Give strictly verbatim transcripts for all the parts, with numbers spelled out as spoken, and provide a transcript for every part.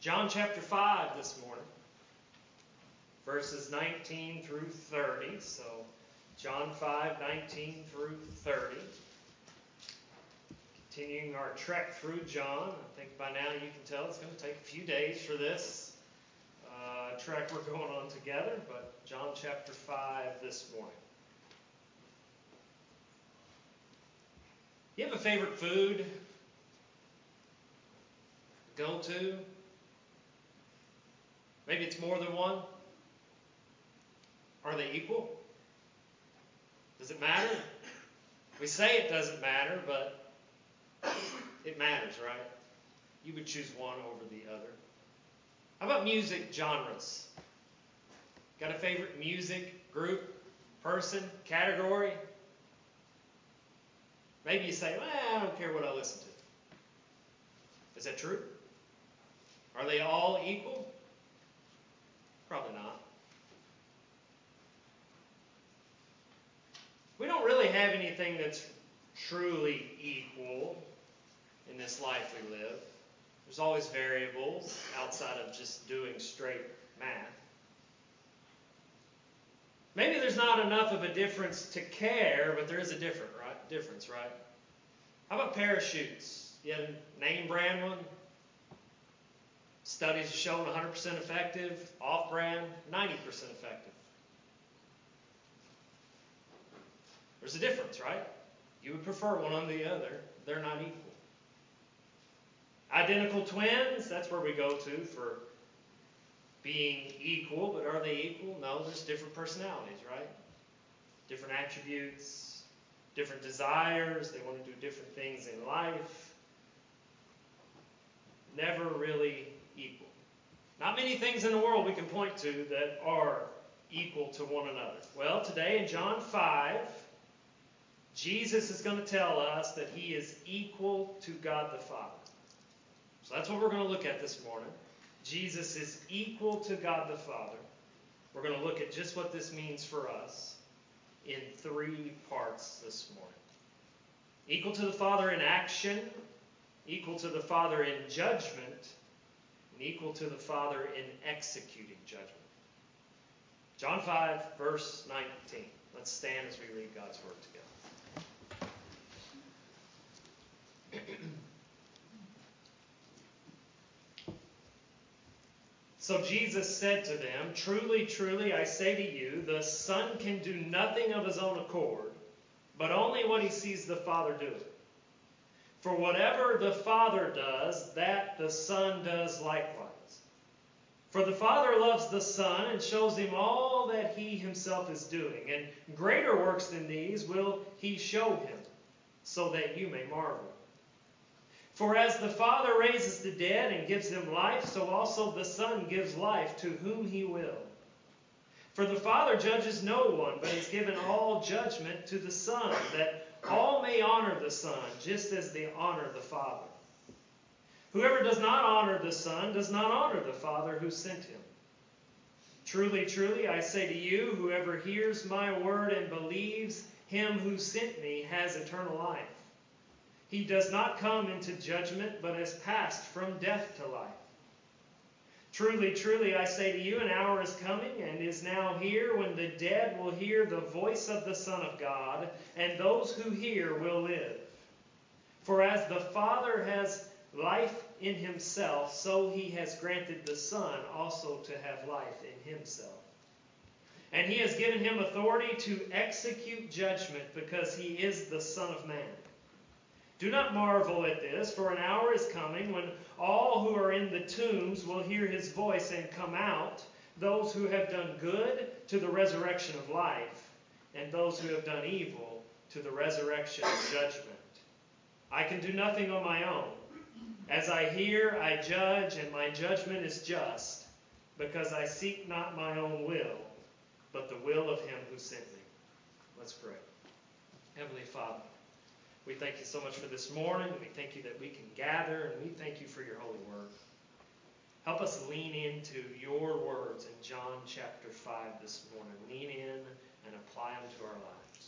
John chapter five this morning, verses nineteen through thirty. So, John five, nineteen through thirty. Continuing our trek through John. I think by now you can tell it's going to take a few days for this uh, trek we're going on together, but John chapter five this morning. You have a favorite food? Go to? Maybe it's more than one? Are they equal? Does it matter? We say it doesn't matter, but it matters, right? You would choose one over the other. How about music genres? Got a favorite music group, person, category? Maybe you say, well, I don't care what I listen to. Is that true? Are they all equal? Probably not. We don't really have anything that's truly equal in this life we live. There's always variables outside of just doing straight math. Maybe there's not enough of a difference to care, but there is a different, right? difference, right? How about parachutes? You have a name brand one? Studies have shown one hundred percent effective. Off-brand, ninety percent effective. There's a difference, right? You would prefer one on the other. They're not equal. Identical twins, that's where we go to for being equal, but are they equal? No, there's different personalities, right? Different attributes, different desires. They want to do different things in life. Never really equal. Not many things in the world we can point to that are equal to one another. Well, today in John five, Jesus is going to tell us that he is equal to God the Father. So that's what we're going to look at this morning. Jesus is equal to God the Father. We're going to look at just what this means for us in three parts this morning. Equal to the Father in action, equal to the Father in judgment, and equal to the Father in executing judgment. John five, verse nineteen. Let's stand as we read God's Word together. So Jesus said to them, "Truly, truly, I say to you, the Son can do nothing of his own accord, but only what he sees the Father doing. For whatever the Father does, that the Son does likewise. For the Father loves the Son and shows him all that he himself is doing, and greater works than these will he show him, so that you may marvel. For as the Father raises the dead and gives them life, so also the Son gives life to whom he will. For the Father judges no one, but has given all judgment to the Son, that all may honor the Son, just as they honor the Father. Whoever does not honor the Son does not honor the Father who sent him. Truly, truly, I say to you, whoever hears my word and believes him who sent me has eternal life. He does not come into judgment, but has passed from death to life. Truly, truly, I say to you, an hour is coming and is now here when the dead will hear the voice of the Son of God, and those who hear will live. For as the Father has life in himself, so he has granted the Son also to have life in himself. And he has given him authority to execute judgment, because he is the Son of Man. Do not marvel at this, for an hour is coming when all who are in the tombs will hear his voice and come out, those who have done good to the resurrection of life, and those who have done evil to the resurrection of judgment. I can do nothing on my own. As I hear, I judge, and my judgment is just, because I seek not my own will, but the will of him who sent me." Let's pray. Heavenly Father, we thank you so much for this morning. We thank you that we can gather, and we thank you for your holy word. Help us lean into your words in John chapter five this morning. Lean in and apply them to our lives.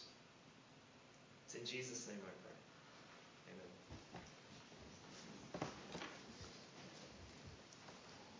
It's in Jesus' name I pray. Amen.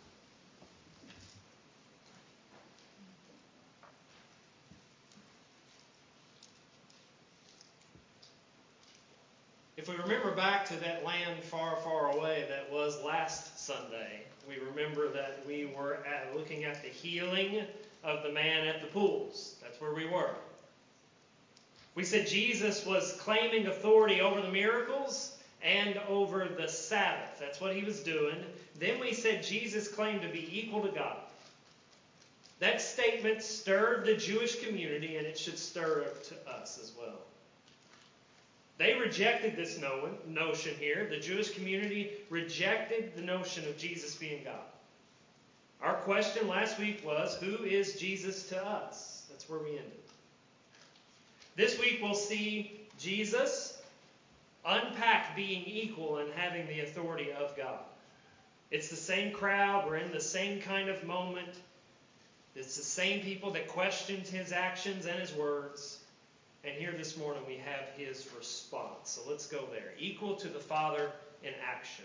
If we remember back to that land far, far away that was last Sunday, we remember that we were at, looking at the healing of the man at the pools. That's where we were. We said Jesus was claiming authority over the miracles and over the Sabbath. That's what he was doing. Then we said Jesus claimed to be equal to God. That statement stirred the Jewish community, and it should stir up to us as well. They rejected this notion here. The Jewish community rejected the notion of Jesus being God. Our question last week was, who is Jesus to us? That's where we ended. This week we'll see Jesus unpack being equal and having the authority of God. It's the same crowd. We're in the same kind of moment. It's the same people that questioned his actions and his words. And here this morning we have his response. So let's go there. Equal to the Father in action.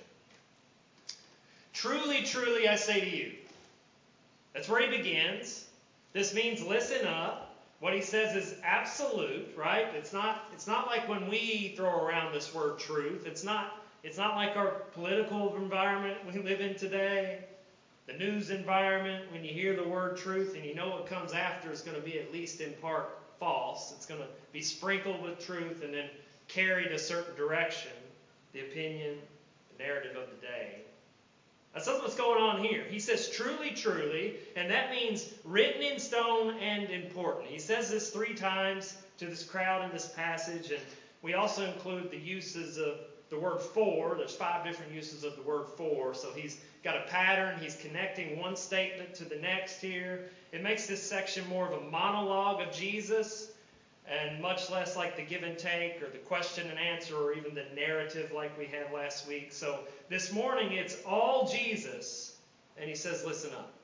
Truly, truly, I say to you. That's where he begins. This means listen up. What he says is absolute, right? It's not, it's not like when we throw around this word truth. It's not, it's not like our political environment we live in today. The news environment, when you hear the word truth and you know what comes after is going to be at least in part false. It's going to be sprinkled with truth and then carried a certain direction. The opinion, the narrative of the day. That's what's going on here. He says truly, truly, and that means written in stone and important. He says this three times to this crowd in this passage, and we also include the uses of the word for. There's five different uses of the word for, so he's got a pattern. He's connecting one statement to the next here. It makes this section more of a monologue of Jesus, and much less like the give and take or the question and answer or even the narrative like we had last week. So this morning it's all Jesus, and he says, listen up.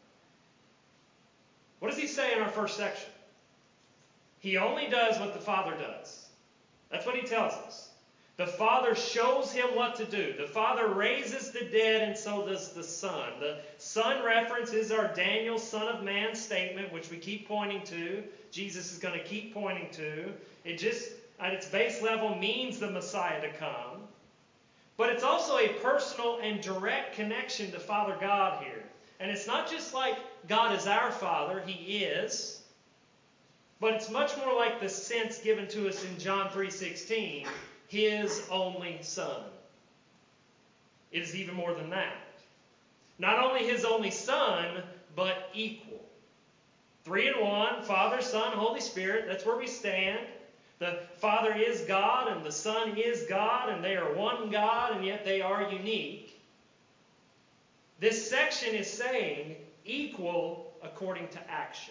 What does he say in our first section? He only does what the Father does. That's what he tells us. The Father shows him what to do. The Father raises the dead, and so does the Son. The Son reference is our Daniel, Son of Man statement, which we keep pointing to. Jesus is going to keep pointing to. It just, at its base level, means the Messiah to come. But it's also a personal and direct connection to Father God here. And it's not just like God is our Father. He is. But it's much more like the sense given to us in John three sixteen. His only Son. It is even more than that. Not only his only Son, but equal. Three in one, Father, Son, Holy Spirit. That's where we stand. The Father is God and the Son is God, and they are one God, and yet they are unique. This section is saying equal according to action.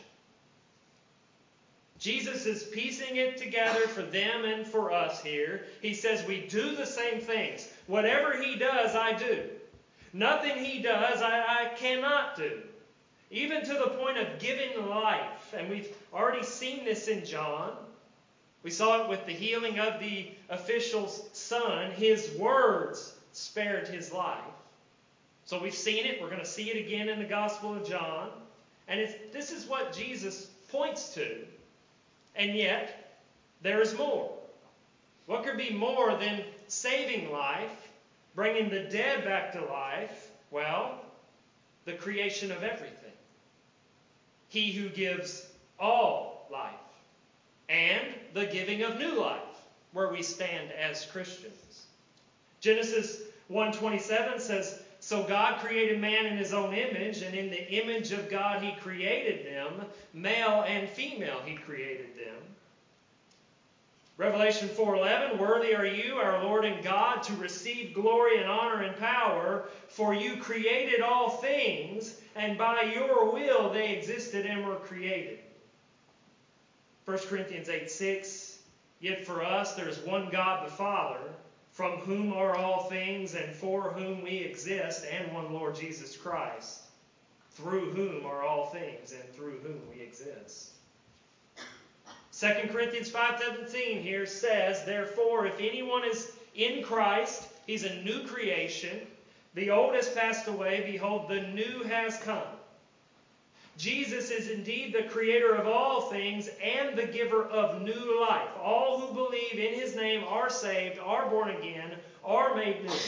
Jesus is piecing it together for them and for us here. He says we do the same things. Whatever he does, I do. Nothing he does, I, I cannot do. Even to the point of giving life. And we've already seen this in John. We saw it with the healing of the official's son. His words spared his life. So we've seen it. We're going to see it again in the Gospel of John. And it's, this is what Jesus points to. And yet, there is more. What could be more than saving life, bringing the dead back to life? Well, the creation of everything. He who gives all life. And the giving of new life, where we stand as Christians. Genesis one twenty-seven says, so God created man in his own image, and in the image of God he created them. Male and female he created them. Revelation four eleven, worthy are you, our Lord and God, to receive glory and honor and power, for you created all things, and by your will they existed and were created. First Corinthians eight six, yet for us there is one God the Father, from whom are all things and for whom we exist, and one Lord Jesus Christ, through whom are all things and through whom we exist. Second Corinthians five seventeen here says, therefore, if anyone is in Christ, he's a new creation. The old has passed away. Behold, the new has come. Jesus is indeed the creator of all things and the giver of new life. All who believe in His name are saved, are born again, are made new.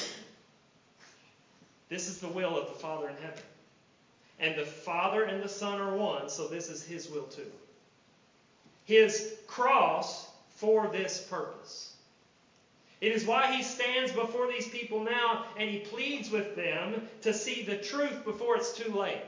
This is the will of the Father in heaven. And the Father and the Son are one, so this is His will too. His cross for this purpose. It is why He stands before these people now and He pleads with them to see the truth before it's too late.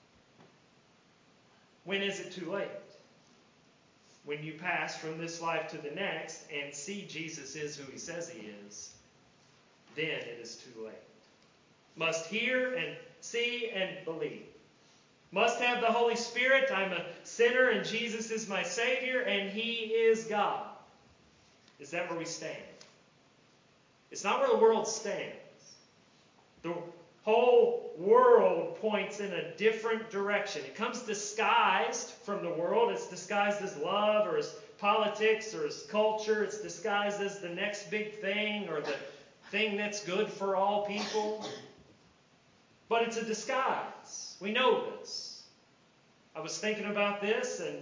When is it too late? When you pass from this life to the next and see Jesus is who He says He is, then it is too late. Must hear and see and believe. Must have the Holy Spirit. I'm a sinner and Jesus is my Savior and He is God. Is that where we stand? It's not where the world stands. The whole world points in a different direction. It comes disguised from the world. It's disguised as love or as politics or as culture. It's disguised as the next big thing or the thing that's good for all people. But it's a disguise. We know this. I was thinking about this and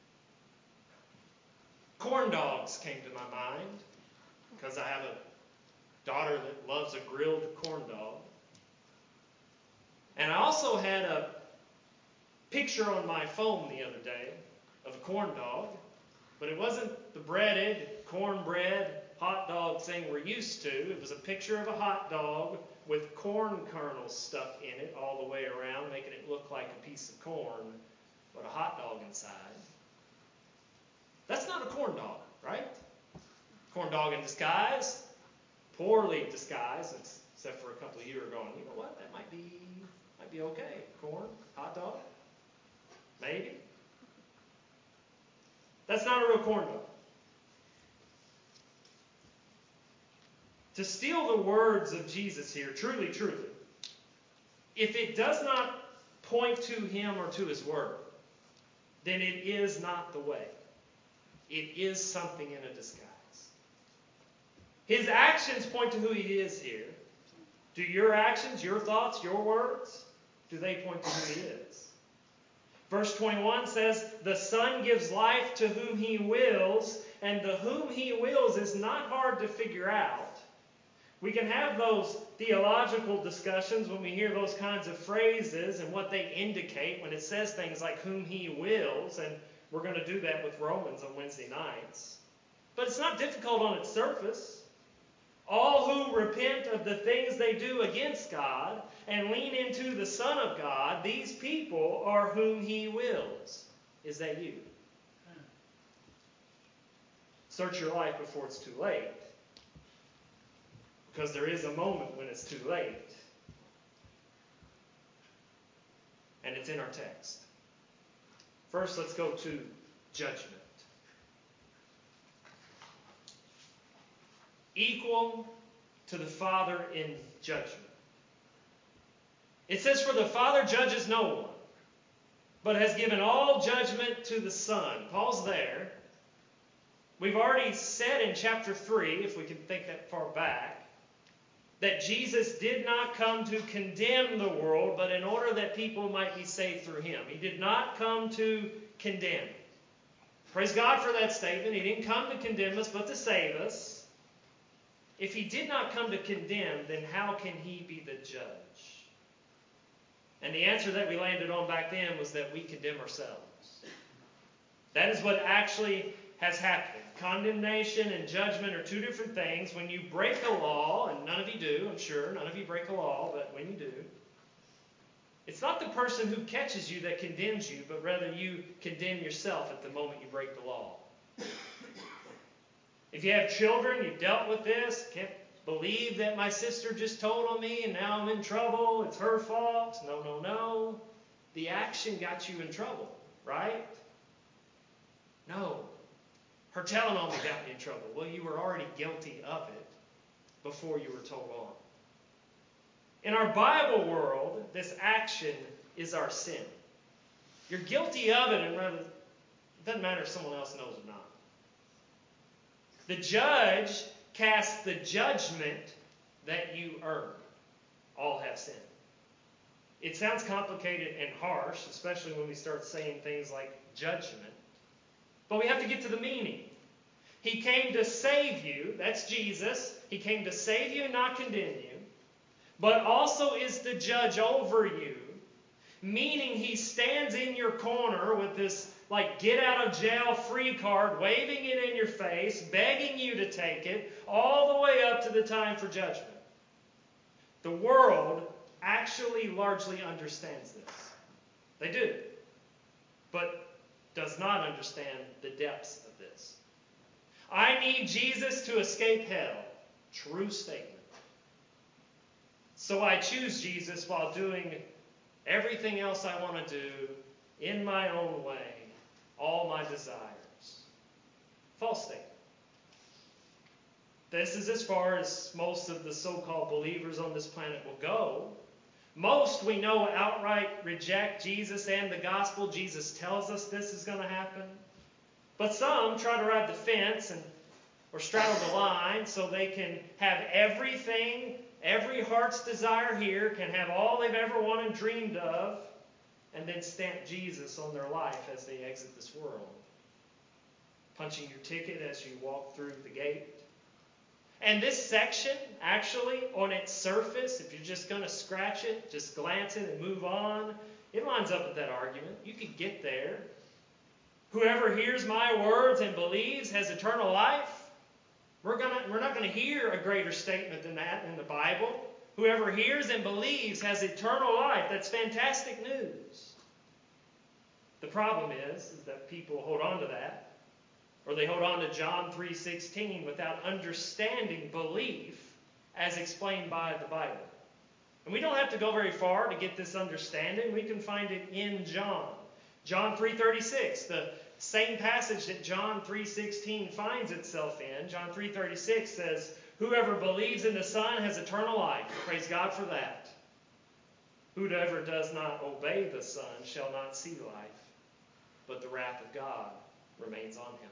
corn dogs came to my mind because I have a daughter that loves a grilled corn dog. And I also had a picture on my phone the other day of a corn dog, but it wasn't the breaded, cornbread, hot dog thing we're used to. It was a picture of a hot dog with corn kernels stuck in it all the way around, making it look like a piece of corn, but a hot dog inside. That's not a corn dog, right? Corn dog in disguise, poorly disguised, except for a couple of years ago. And you know what? That might be might be okay. Corn, hot dog, maybe. That's not a real corn dog. To steal the words of Jesus here, truly, truly, if it does not point to Him or to His Word, then it is not the way. It is something in a disguise. His actions point to who He is here. Do your actions, your thoughts, your words, do they point to who He is? Verse twenty-one says, the Son gives life to whom He wills, and the whom He wills is not hard to figure out. We can have those theological discussions when we hear those kinds of phrases and what they indicate when it says things like whom He wills, and we're going to do that with Romans on Wednesday nights. But it's not difficult on its surface. All who repent of the things they do against God and lean into the Son of God, these people are whom He wills. Is that you? Search your life before it's too late. Because there is a moment when it's too late. And it's in our text. First, let's go to judgment. Equal to the Father in judgment. It says, for the Father judges no one, but has given all judgment to the Son. Paul's there. We've already said in chapter three, if we can think that far back, that Jesus did not come to condemn the world, but in order that people might be saved through Him. He did not come to condemn. Praise God for that statement. He didn't come to condemn us, but to save us. If He did not come to condemn, then how can He be the judge? And the answer that we landed on back then was that we condemn ourselves. That is what actually has happened. Condemnation and judgment are two different things. When you break a law, and none of you do, I'm sure, none of you break a law, but when you do, it's not the person who catches you that condemns you, but rather you condemn yourself at the moment you break the law. If you have children, you've dealt with this. Can't believe that my sister just told on me and now I'm in trouble. It's her fault. No, no, no. The action got you in trouble, right? No. Her telling on me got me in trouble. Well, you were already guilty of it before you were told on. In our Bible world, this action is our sin. You're guilty of it, and rather, it doesn't matter if someone else knows or not. The judge casts the judgment that you earn. All have sinned. It sounds complicated and harsh, especially when we start saying things like judgment. But we have to get to the meaning. He came to save you. That's Jesus. He came to save you and not condemn you. But also is the judge over you. Meaning he stands in your corner with this like get out of jail free card, waving it in your face, begging you to take it, all the way up to the time for judgment. The world actually largely understands this. They do. But does not understand the depths of this. I need Jesus to escape hell. True statement. So I choose Jesus while doing everything else I want to do in my own way, all my desires. False statement. This is as far as most of the so-called believers on this planet will go. Most, we know, outright reject Jesus and the gospel. Jesus tells us this is going to happen. But some try to ride the fence and or straddle the line so they can have everything, every heart's desire here, can have all they've ever wanted and dreamed of, and then stamp Jesus on their life as they exit this world. Punching your ticket as you walk through the gate. And this section, actually, on its surface, if you're just going to scratch it, just glance it and move on, it lines up with that argument. You could get there. Whoever hears my words and believes has eternal life. We're gonna, we're not going to hear a greater statement than that in the Bible. Whoever hears and believes has eternal life. That's fantastic news. The problem is, is that people hold on to that. Or they hold on to John three sixteen without understanding belief as explained by the Bible. And we don't have to go very far to get this understanding. We can find it in John. John three thirty-six, the same passage that John three sixteen finds itself in. John three thirty-six says, whoever believes in the Son has eternal life. Praise God for that. Whoever does not obey the Son shall not see life, but the wrath of God remains on him.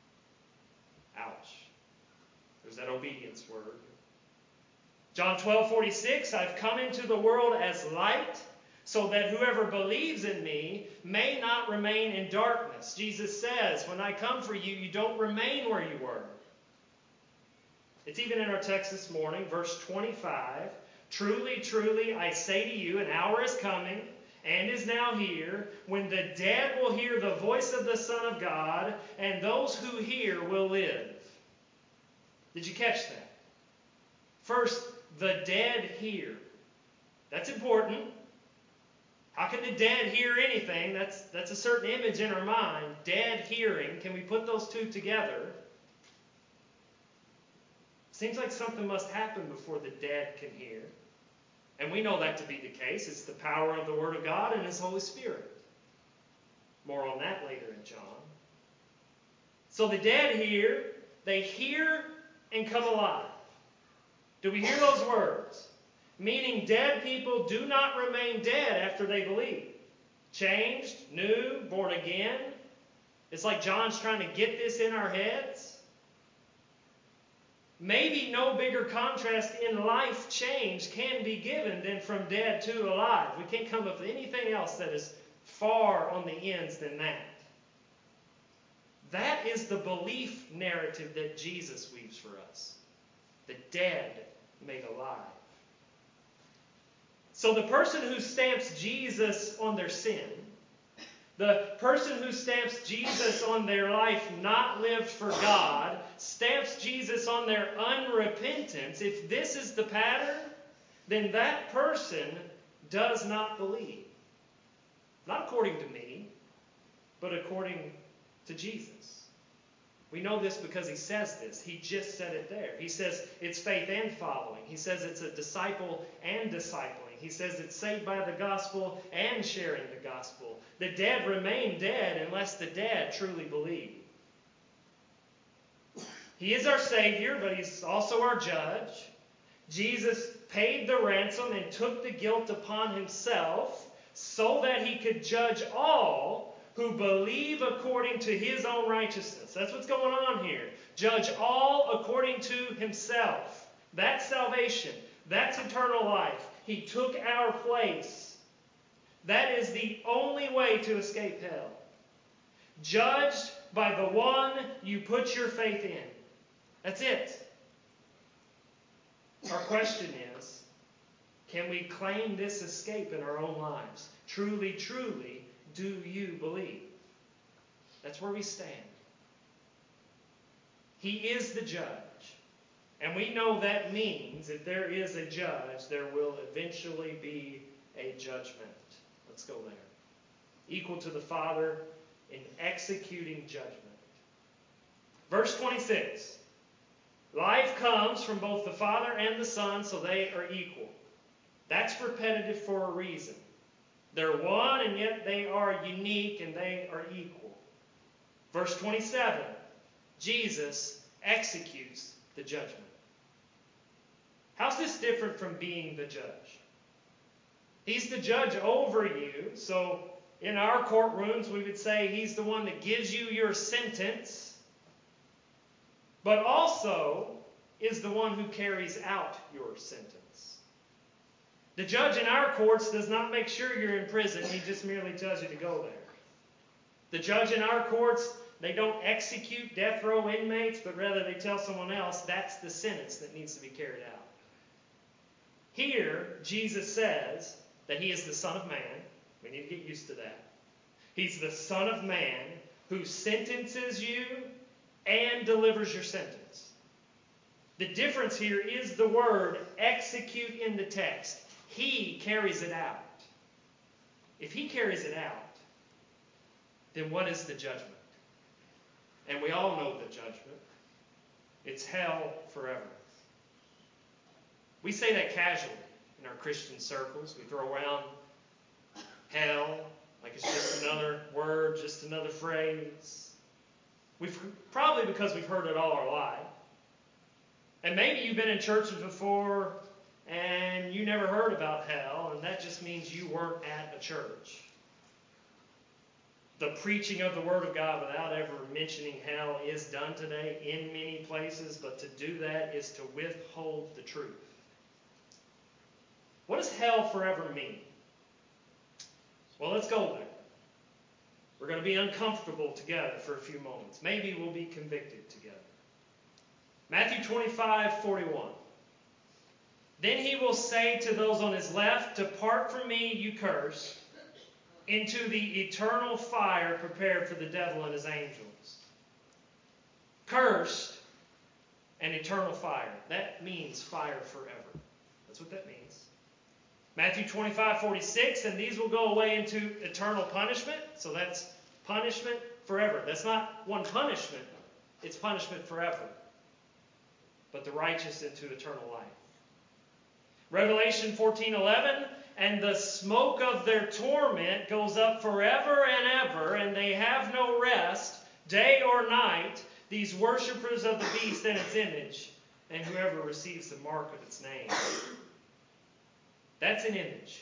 Ouch. There's that obedience word. John twelve forty-six, I've come into the world as light, so that whoever believes in me may not remain in darkness. Jesus says, when I come for you, you don't remain where you were. It's even in our text this morning, verse twenty-five. Truly, truly, I say to you, an hour is coming, and is now here, when the dead will hear the voice of the Son of God, and those who hear will live. Did you catch that? First, the dead hear. That's important. How can the dead hear anything? That's, that's a certain image in our mind. Dead hearing. Can we put those two together? Seems like something must happen before the dead can hear. And we know that to be the case. It's the power of the Word of God and His Holy Spirit. More on that later in John. So the dead hear, they hear and come alive. Do we hear those words? Meaning dead people do not remain dead after they believe. Changed, new, born again. It's like John's trying to get this in our heads. Maybe no bigger contrast in life change can be given than from dead to alive. We can't come up with anything else that is far on the ends than that. That is the belief narrative that Jesus weaves for us. The dead made alive. So the person who stamps Jesus on their sin, the person who stamps Jesus on their life not lived for God, stamps Jesus on their unrepentance, if this is the pattern, then that person does not believe. Not according to me, but according to Jesus. We know this because he says this. He just said it there. He says it's faith and following. He says it's a disciple and discipling. He says it's saved by the gospel and sharing the gospel. The dead remain dead unless the dead truly believe. He is our Savior, but He's also our judge. Jesus paid the ransom and took the guilt upon Himself so that He could judge all who believe according to His own righteousness. That's what's going on here. Judge all according to Himself. That's salvation. That's eternal life. He took our place That is the only way to escape hell. Judged by the one you put your faith in. That's it. Our question is, can we claim this escape in our own lives? Truly, truly, do you believe? That's where we stand. He is the judge. And we know that means if there is a judge, there will eventually be a judgment. Let's go there. Equal to the Father in executing judgment. Verse twenty-six. Life comes from both the Father and the Son, so they are equal. That's repetitive for a reason. They're one, and yet they are unique, and they are equal. Verse twenty-seven. Jesus executes the judgment. How's this different from being the judge? He's the judge over you, so in our courtrooms we would say he's the one that gives you your sentence, but also is the one who carries out your sentence. The judge in our courts does not make sure you're in prison, he just merely tells you to go there. The judge in our courts, they don't execute death row inmates, but rather they tell someone else that's the sentence that needs to be carried out. Here, Jesus says that he is the Son of Man. We need to get used to that. He's the Son of Man who sentences you and delivers your sentence. The difference here is the word execute in the text. He carries it out. If he carries it out, then what is the judgment? And we all know the judgment. It's hell forever. We say that casually in our Christian circles. We throw around hell like it's just another word, just another phrase. We've probably because we've heard it all our life. And maybe you've been in churches before and you never heard about hell, and that just means you weren't at a church. The preaching of the Word of God without ever mentioning hell is done today in many places, but to do that is to withhold the truth. What does hell forever mean? Well, let's go there. We're going to be uncomfortable together for a few moments. Maybe we'll be convicted together. Matthew twenty-five forty-one. Then he will say to those on his left, "Depart from me, you cursed, into the eternal fire prepared for the devil and his angels." Cursed and eternal fire. That means fire forever. That's what that means. Matthew twenty-five forty-six, and these will go away into eternal punishment. So that's punishment forever. That's not one punishment. It's punishment forever. But the righteous into eternal life. Revelation fourteen eleven, and the smoke of their torment goes up forever and ever, and they have no rest, day or night, these worshippers of the beast and its image, and whoever receives the mark of its name. That's an image.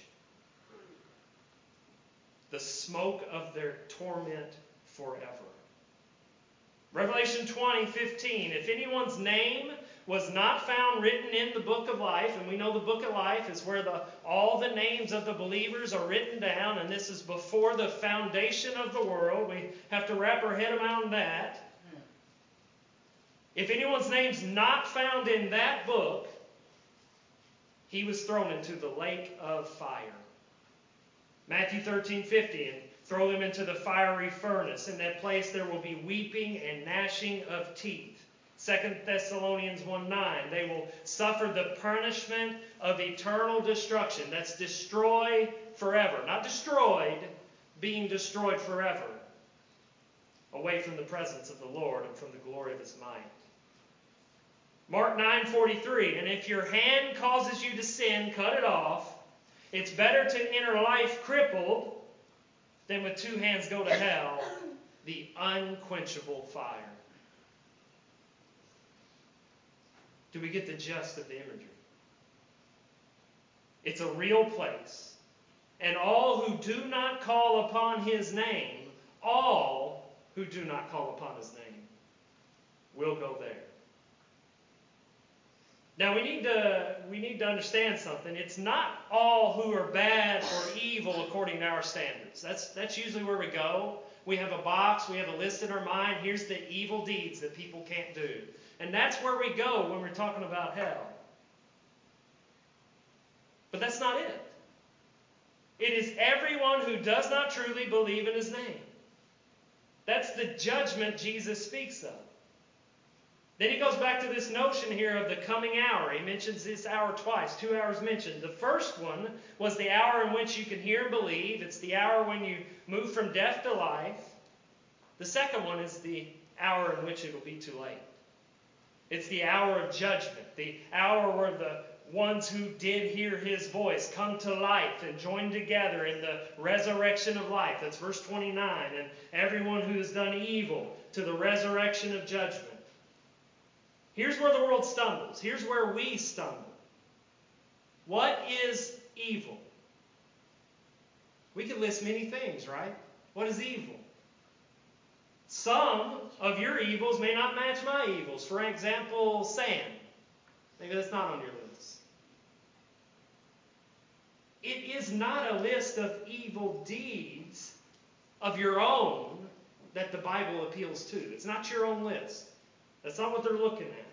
The smoke of their torment forever. Revelation twenty fifteen, if anyone's name was not found written in the book of life, and we know the book of life is where the, all the names of the believers are written down, and this is before the foundation of the world. We have to wrap our head around that. If anyone's name's not found in that book, he was thrown into the lake of fire. Matthew thirteen fifty, and throw them into the fiery furnace. In that place there will be weeping and gnashing of teeth. Second Thessalonians one nine, they will suffer the punishment of eternal destruction. That's destroy forever. Not destroyed, being destroyed forever. Away from the presence of the Lord and from the glory of His might. Mark nine forty-three, and if your hand causes you to sin, cut it off. It's better to enter life crippled than with two hands go to hell, the unquenchable fire. Do we get the gist of the imagery? It's a real place. And all who do not call upon His name, all who do not call upon His name, will go there. Now we need to we need to understand something. It's not all who are bad or evil according to our standards. That's that's usually where we go. We have a box, we have a list in our mind. Here's the evil deeds that people can't do. And that's where we go when we're talking about hell. But that's not it. It is everyone who does not truly believe in his name. That's the judgment Jesus speaks of. Then he goes back to this notion here of the coming hour. He mentions this hour twice, two hours mentioned. The first one was the hour in which you can hear and believe. It's the hour when you move from death to life. The second one is the hour in which it will be too late. It's the hour of judgment, the hour where the ones who did hear his voice come to life and join together in the resurrection of life. That's verse twenty-nine. And everyone who has done evil to the resurrection of judgment. Here's where the world stumbles. Here's where we stumble. What is evil? We could list many things, right? What is evil? Some of your evils may not match my evils. For example, sand. Maybe that's not on your list. It is not a list of evil deeds of your own that the Bible appeals to. It's not your own list. That's not what they're looking at.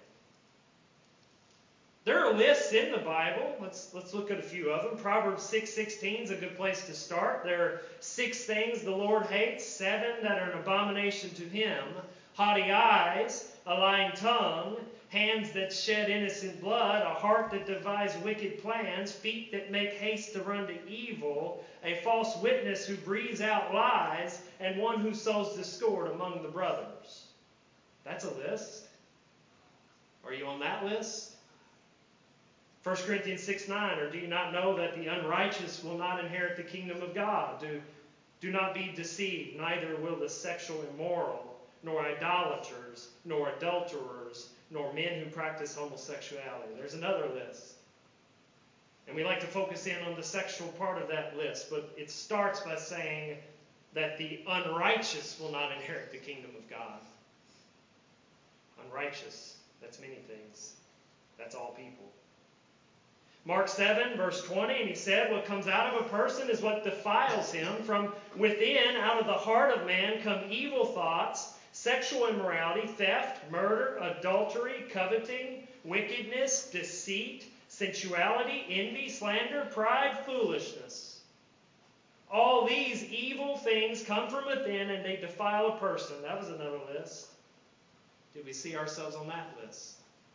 There are lists in the Bible. Let's, let's look at a few of them. Proverbs six sixteen is a good place to start. There are six things the Lord hates, seven that are an abomination to him. Haughty eyes, a lying tongue, hands that shed innocent blood, a heart that devises wicked plans, feet that make haste to run to evil, a false witness who breathes out lies, and one who sows discord among the brothers. That's a list. Are you on that list? First Corinthians six nine, or do you not know that the unrighteous will not inherit the kingdom of God? Do, do not be deceived, neither will the sexual immoral, nor idolaters, nor adulterers, nor men who practice homosexuality. There's another list. And we like to focus in on the sexual part of that list, but it starts by saying that the unrighteous will not inherit the kingdom of God. Unrighteous, that's many things. That's all people. Mark seven, verse twenty, and he said, what comes out of a person is what defiles him. From within, out of the heart of man, come evil thoughts, sexual immorality, theft, murder, adultery, coveting, wickedness, deceit, sensuality, envy, slander, pride, foolishness. All these evil things come from within and they defile a person. That was another list. Did we see ourselves on that list?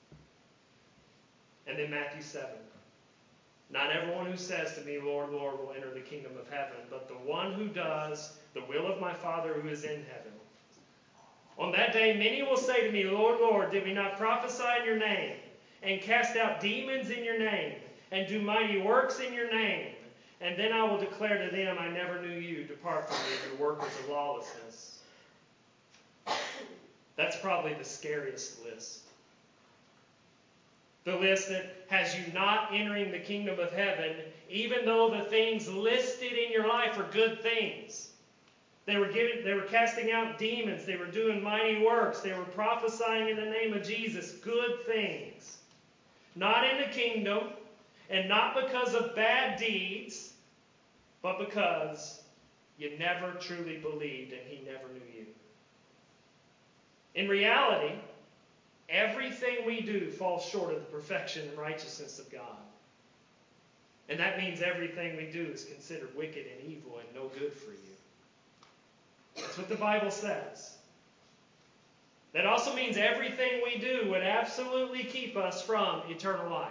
And then Matthew seven. Not everyone who says to me, Lord, Lord, will enter the kingdom of heaven, but the one who does the will of my Father who is in heaven. On that day, many will say to me, Lord, Lord, did we not prophesy in your name, and cast out demons in your name, and do mighty works in your name? And then I will declare to them, I never knew you. Depart from me, you workers of lawlessness. That's probably the scariest list. The list that has you not entering the kingdom of heaven, even though the things listed in your life are good things. They were giving, they were casting out demons. They were doing mighty works. They were prophesying in the name of Jesus. Good things. Not in the kingdom, and not because of bad deeds, but because you never truly believed and he never knew you. In reality, everything we do falls short of the perfection and righteousness of God. And that means everything we do is considered wicked and evil and no good for you. That's what the Bible says. That also means everything we do would absolutely keep us from eternal life.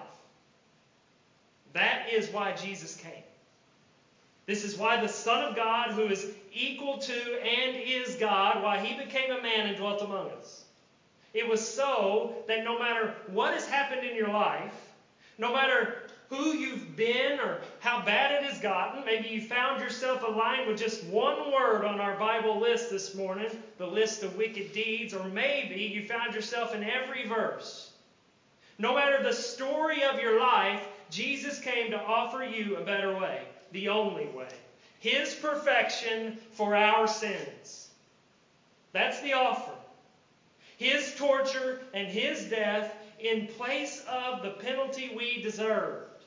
That is why Jesus came. This is why the Son of God, who is equal to and is God, why he became a man and dwelt among us. It was so that no matter what has happened in your life, no matter who you've been or how bad it has gotten, maybe you found yourself aligned with just one word on our Bible list this morning, the list of wicked deeds, or maybe you found yourself in every verse. No matter the story of your life, Jesus came to offer you a better way, the only way. His perfection for our sins. That's the offer. His torture and his death in place of the penalty we deserved,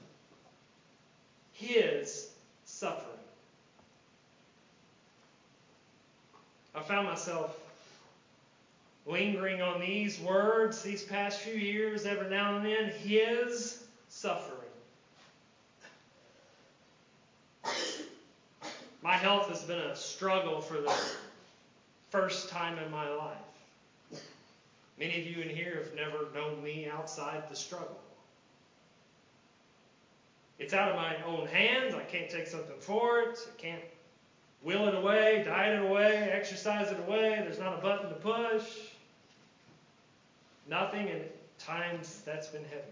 His suffering. I found myself lingering on these words these past few years, every now and then. His suffering. My health has been a struggle for the first time in my life. Many of you in here have never known me outside the struggle. It's out of my own hands. I can't take something for it. I can't will it away, diet it away, exercise it away. There's not a button to push. Nothing, and at times that's been heavy.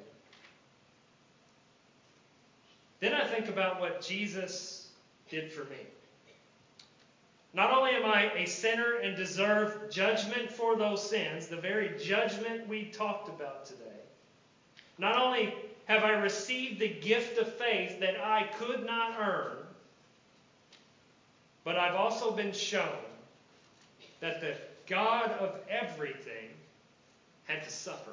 Then I think about what Jesus did for me. Not only am I a sinner and deserve judgment for those sins, the very judgment we talked about today, not only have I received the gift of faith that I could not earn, but I've also been shown that the God of everything had to suffer.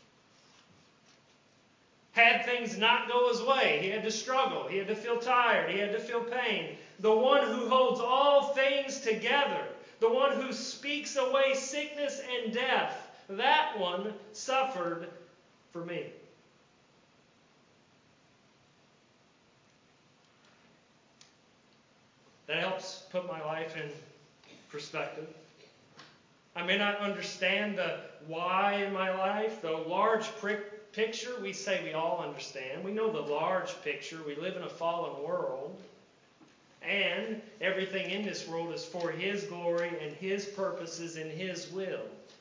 Had things not go his way, he had to struggle, he had to feel tired, he had to feel pain. The one who holds all things together, the one who speaks away sickness and death, that one suffered for me. That helps put my life in perspective. I may not understand the why in my life, the large prick picture we say we all understand. We know the large picture. We live in a fallen world. And everything in this world is for His glory and His purposes and His will.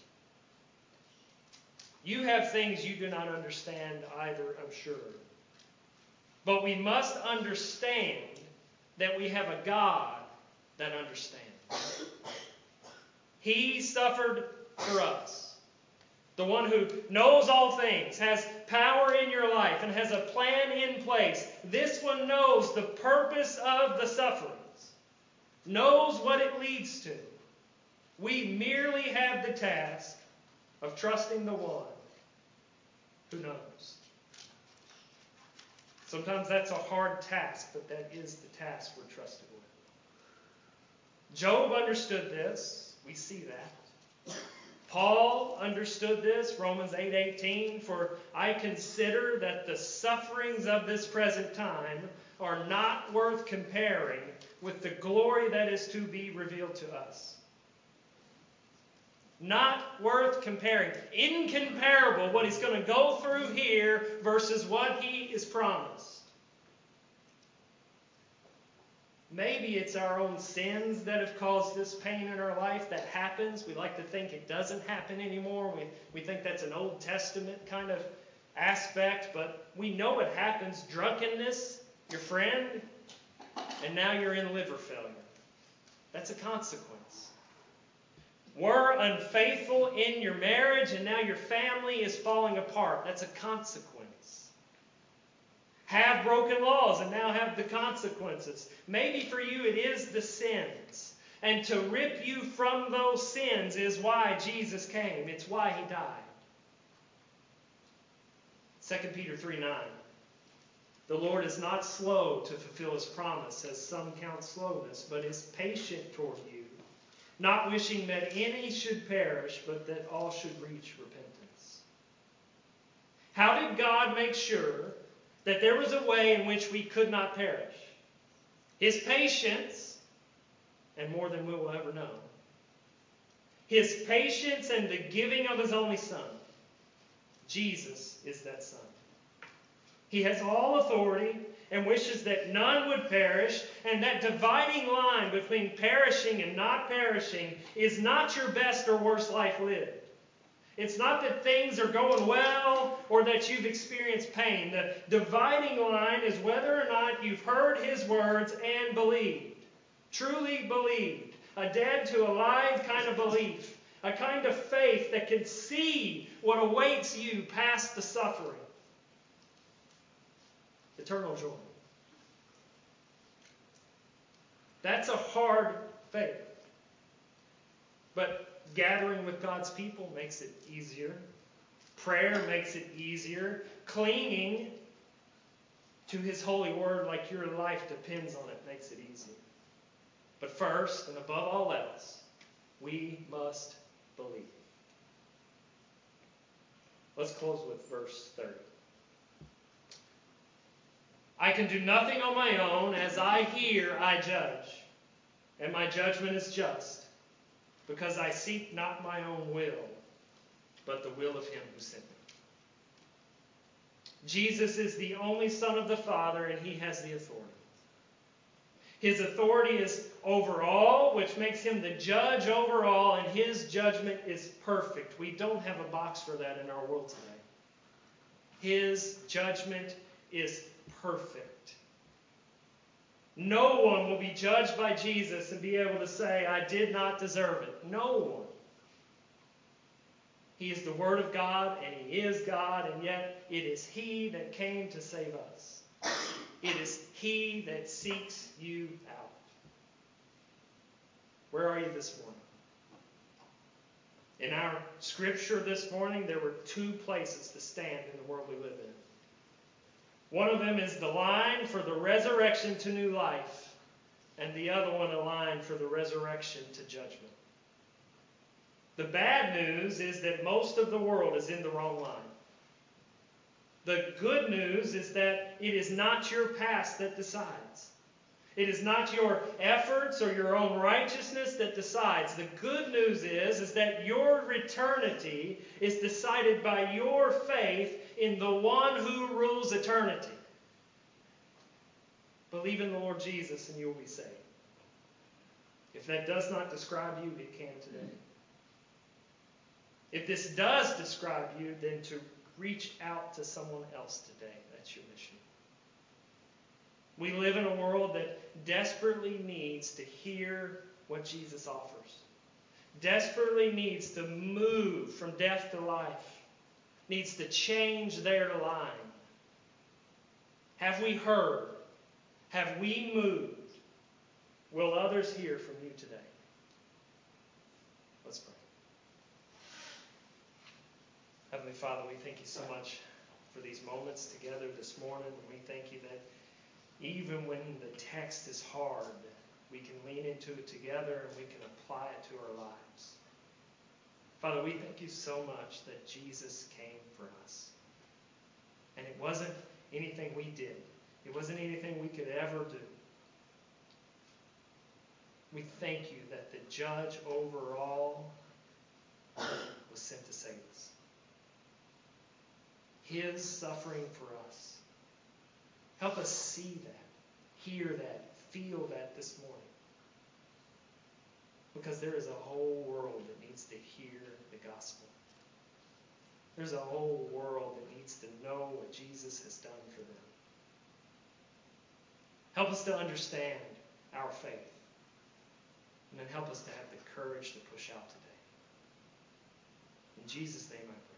You have things you do not understand either, I'm sure. But we must understand that we have a God that understands. He suffered for us. The one who knows all things, has power in your life, and has a plan in place. This one knows the purpose of the sufferings, knows what it leads to. We merely have the task of trusting the one who knows. Sometimes that's a hard task, but that is the task we're trusted with. Job understood this. We see that. Paul understood this, Romans eight eighteen, for I consider that the sufferings of this present time are not worth comparing with the glory that is to be revealed to us. Not worth comparing. Incomparable what he's going to go through here versus what he is promised. Maybe it's our own sins that have caused this pain in our life that happens. We like to think it doesn't happen anymore. We, we think that's an Old Testament kind of aspect, but we know it happens. Drunkenness, your friend, and now you're in liver failure. That's a consequence. Were unfaithful in your marriage, and now your family is falling apart. That's a consequence. Have broken laws and now have the consequences. Maybe for you it is the sins. And to rip you from those sins is why Jesus came. It's why He died. Second Peter three nine. The Lord is not slow to fulfill His promise, as some count slowness, but is patient toward you, not wishing that any should perish, but that all should reach repentance. How did God make sure that there was a way in which we could not perish? His patience, and more than we will ever know. His patience and the giving of His only Son. Jesus is that Son. He has all authority and wishes that none would perish, and that dividing line between perishing and not perishing is not your best or worst life lived. It's not that things are going well or that you've experienced pain. The dividing line is whether or not you've heard His words and believed. Truly believed. A dead to alive kind of belief. A kind of faith that can see what awaits you past the suffering. Eternal joy. That's a hard faith. But gathering with God's people makes it easier. prayer makes it easier. Clinging to His holy word like your life depends on it makes it easier. But first, and above all else, we must believe. Let's close with verse thirty. I can do nothing on my own. As I hear, I judge. And my judgment is just, because I seek not my own will, but the will of Him who sent me. Jesus is the only Son of the Father, and He has the authority. His authority is over all, which makes Him the judge over all, and His judgment is perfect. We don't have a box for that in our world today. His judgment is perfect. No one will be judged by Jesus and be able to say, I did not deserve it. No one. He is the Word of God, and He is God, and yet it is He that came to save us. It is He that seeks you out. Where are you this morning? In our scripture this morning, there were two places to stand in the world we live in. One of them is the line for the resurrection to new life, and the other one a line for the resurrection to judgment. The bad news is that most of the world is in the wrong line. The good news is that it is not your past that decides. It is not your efforts or your own righteousness that decides. The good news is, is that your eternity is decided by your faith in the one who rules eternity. Believe in the Lord Jesus and you will be saved. If that does not describe you, it can today. If this does describe you, then to reach out to someone else today. That's your mission. We live in a world that desperately needs to hear what Jesus offers. Desperately needs to move from death to life. Needs to change their line. Have we heard? Have we moved? Will others hear from you today? Let's pray. Heavenly Father, we thank you so much for these moments together this morning. And we thank you that even when the text is hard, we can lean into it together and we can apply it to our lives. Father, we thank you so much that Jesus came for us. And it wasn't anything we did. It wasn't anything we could ever do. We thank you that the judge over all was sent to save us. His suffering for us. Help us see that, hear that, feel that this morning. Because there is a whole world that needs to hear the gospel. There's a whole world that needs to know what Jesus has done for them. Help us to understand our faith. And then help us to have the courage to push out today. In Jesus' name I pray.